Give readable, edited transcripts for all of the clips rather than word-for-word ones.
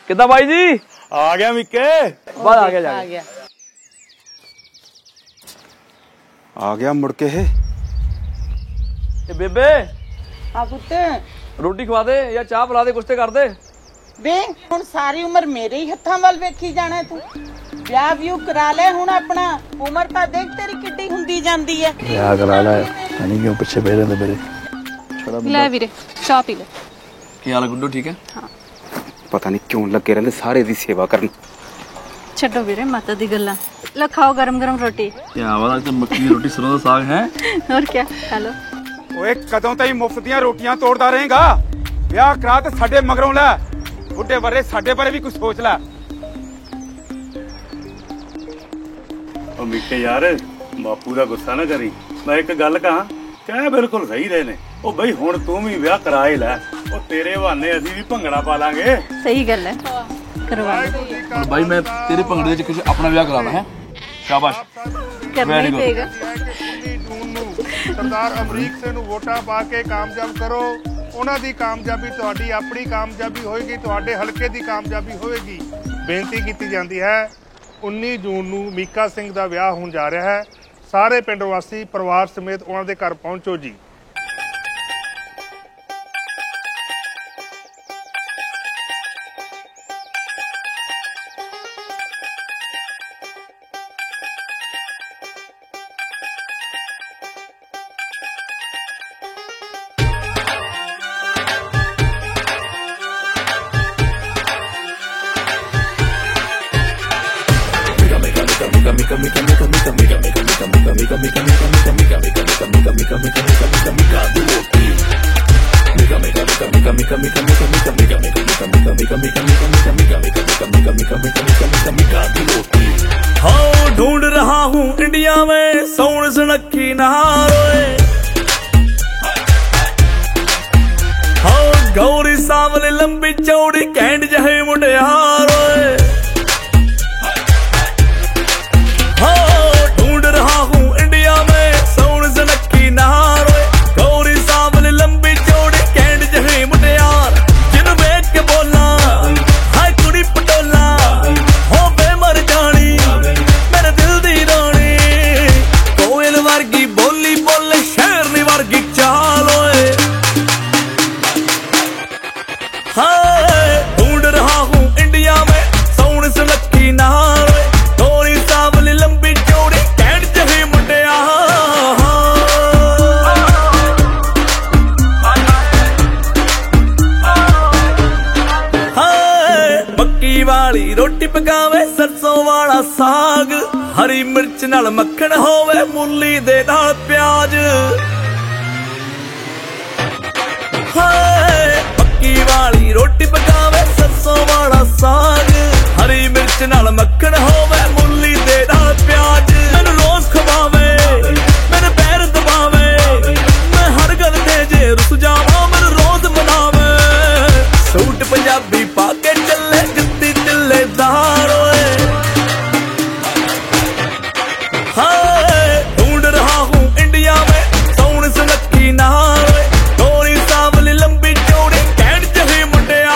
किदा भाई जी? आ गया मिक्के। बस आ गया आ गया मुड़ के है। बेबे हाँ पुत्त रोटी खवा दे या चाह पिला दे, कुछ ते कर दे। बे हुण सारी उम्र मेरे ही हत्थां वल वेखी जाना तू। ब्याह व्यू करा ले हुण अपना, उम्र तां देख तेरी किड्डी हुंदी जांदी है। ब्याह करा ले, नहीं क्यों पीछे बैठे थे मेरे। ले वीरे चाह पी ले। की हाल गुड्डू, ठीक है? हाँ पता नहीं क्यों लगे रहंदे सारे दी सेवा करन। छड्डो वीरे माता दी गल्लां, लो खाओ गरम गरम रोटी। क्या बात, आज तो मक्की की रोटी सरों दा साग है। और क्या खा लो। ओए कदों ताईं मुफ्त दियां रोटियां तोड़दा रहेगा? ब्याह करा ते साडे मगरों लै, बुड्ढे बारे साडे बारे भी कुछ सोच लै। ओ मिक्के यार, बापू दा गुस्सा ना करी। मैं एक गल कहां, कह बिल्कुल सही रहे ने। ओ बई हुण तू भी ब्याह करा ही लै, ओ तेरे बहाने असीं भी भंगड़ा पा लांगे। सही गल है, करवा और भाई मैं तेरे भंगड़े च कुछ अपना ब्याह कराना है। शाबाश, करना ही पड़ेगा। सरदार अमरीक सिंह ਨੂੰ ਵੋਟਾਂ ਪਾ ਕੇ ਕਾਮਯਾਬ ਕਰੋ। ਉਹਨਾਂ ਦੀ ਕਾਮਯਾਬੀ ਤੁਹਾਡੀ ਆਪਣੀ ਕਾਮਯਾਬੀ ਹੋਏਗੀ, ਤੁਹਾਡੇ ਹਲਕੇ ਦੀ ਕਾਮਯਾਬੀ ਹੋਏਗੀ। ਬੇਨਤੀ ਕੀਤੀ ਜਾਂਦੀ ਹੈ 19 ਜੂਨ ਨੂੰ ਮੀਕਾ ਸਿੰਘ ਦਾ ਵਿਆਹ ਹੋਣ ਜਾ ਰਿਹਾ ਹੈ। ਸਾਰੇ ਪਿੰਡ ਵਾਸੀ ਪਰਿਵਾਰ ਸਮੇਤ ਉਹਨਾਂ ਦੇ ਘਰ ਪਹੁੰਚੋ ਜੀ। हाँ ढूंढ रहा हूँ इंडिया में सोन सुनक्खी नहारोए। हाँ गौरी सांवली लंबी चौड़ी कैंड जहे मुंडियारोए। हाँ ढूंढ रहा हूँ इंडिया में सोन सुनक्खी नहारोए। गौरी सांवली लंबी चौड़ी कैंड जहे मुंडियार, जिन वेख के बोला हाय कुड़ी पटोला हो बेमर जानी मेरे दिल दी रानी। कोयल वर्गी बोली बोले शेरनी वर्गी चाल ओए। हाँ ढूंढ रहा हूँ इंडिया में सोन सुनक्खी नहारोए। गौरी सांवली लंबी चौड़ी कैंड जही मुंडिया। मक्की वाली रोटी पकावे सरसों वाला साग, हरी मिर्च नाल मक्खन होवे मूली दे नाल प्याज। मक्की वाली रोटी पकावे सरसों वाला साग, हरी मिर्च नाल मक्खन होवे मूली दे नाल प्याज। मैनू रोज खवावे मेरे पैर दबावे, मैं हर गल ते जे रुस जावां मैनू रोज मनावे। सूट पंजाबी पाके चले जत्ती चिल्लेदार ओए। हाँ ढूंढ रहा हूँ इंडिया में सोन सुनक्खी नहारोए। गौरी सांवली लंबी चौड़ी कैंड जही मुंडिया।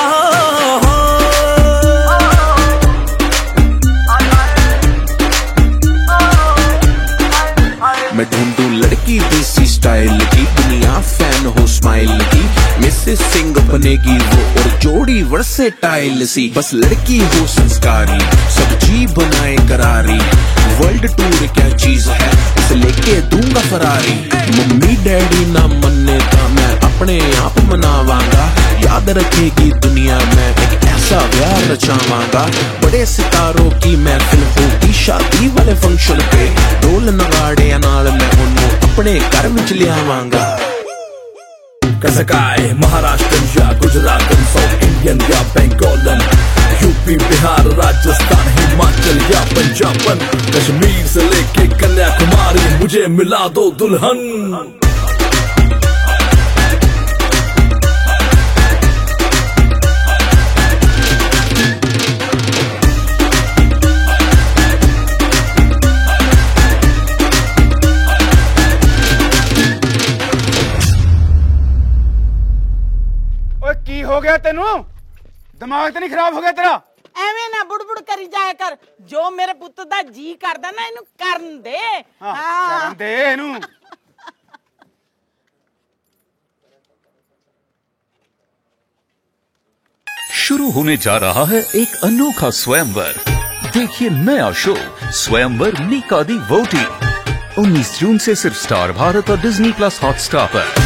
मैं ढूंढूं लड़की देसी स्टाइल की, दुनिया फैन हो स्माइल की। मिसेस सिंह बनेगी वो और जोड़ी वर्सेटाइल सी। बस लड़की हो संस्कारी, सब जी बनाए करारी। वर्ल्ड टूर क्या चीज है, उसे लेके दूंगा फरारी। मम्मी डैडी ना मन्ने तो मैं अपने आप मनावांगा। याद रखेगी दुनिया में एक ऐसा प्यार रचावांगा। बड़े सितारों की महफिल होगी शादी वाले फंक्शन पे। ढोल नगाड़े नाल मैं उन्हों अपने घर विच लियावांगा। कसकाए महाराष्ट्रन या गुजरातन, साउथ इंडियन या बंगालन, यूपी बिहार राजस्थान हिमाचल या पंजाबन, कश्मीर से लेके कन्याकुमारी मुझे मिला दो दुल्हन। ओए की हो गया तेनू? ਦਿਮਾਗ ਤਾਂ ਨਹੀਂ ਖਰਾਬ ਹੋ ਗਿਆ ਤੇਰਾ? ਐਵੇਂ ਨਾ ਬੁੜਬੁੜ ਕਰੀ ਜਾਇਆ ਕਰ। ਜੋ ਮੇਰੇ ਪੁੱਤ ਦਾ ਜੀ ਕਰਦਾ ਨਾ ਇਹਨੂੰ ਕਰਨ ਦੇ। ਹਾਂ ਕਰਨ ਦੇ ਇਹਨੂੰ। शुरू होने जा रहा है एक अनोखा स्वयंवर। देखिए नया शो स्वयंवर मीका दी वोटी 19 जून से सिर्फ स्टार भारत और डिज्नी प्लस हॉटस्टार पर।